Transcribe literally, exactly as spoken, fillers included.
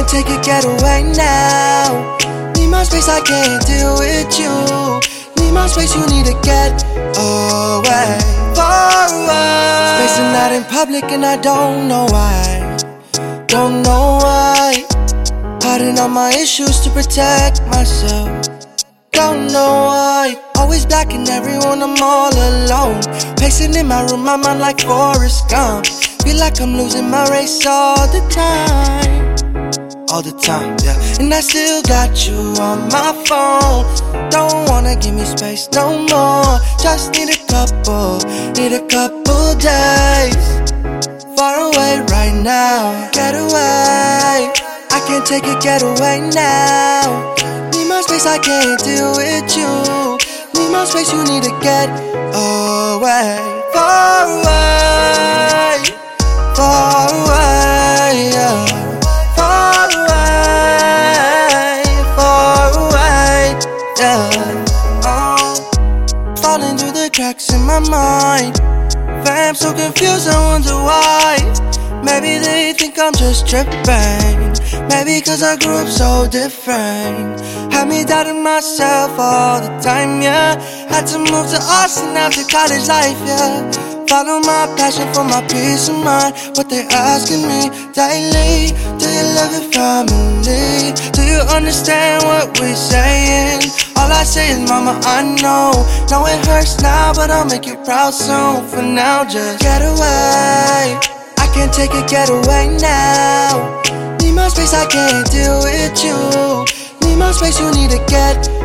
can't take a getaway now. Need my space, I can't deal with you. Need my space, you need to get away, far away. Spacing out in public and I don't know why. Don't know why. Hiding all my issues to protect myself. Don't know why. Always blocking everyone, I'm all alone. Pacing in my room, my mind like Forrest Gump. Feel like I'm losing my race all the time. All the time, yeah. And I still got you on my phone. Don't wanna give me space no more. Just need a couple, need a couple days. Far away right now, get away. I can't take a getaway now. Need my space, I can't deal with you. Need my space, you need to get away. Far away, far away, yeah. Far away, far away, yeah. Oh, falling through the cracks in my mind. Fam, so confused, I wonder why. Maybe they think I'm just tripping. Maybe cause I grew up so different. Had me doubting myself all the time, yeah. Had to move to Austin after college life, yeah. Follow my passion for my peace of mind. What they asking me daily. Do you love your family? Do you understand what we're saying? All I say is mama, I know. Know it hurts now, but I'll make you proud soon. For now, just get away. I can't take a getaway now. Need my space, I can't deal with you. Need my space, you need to get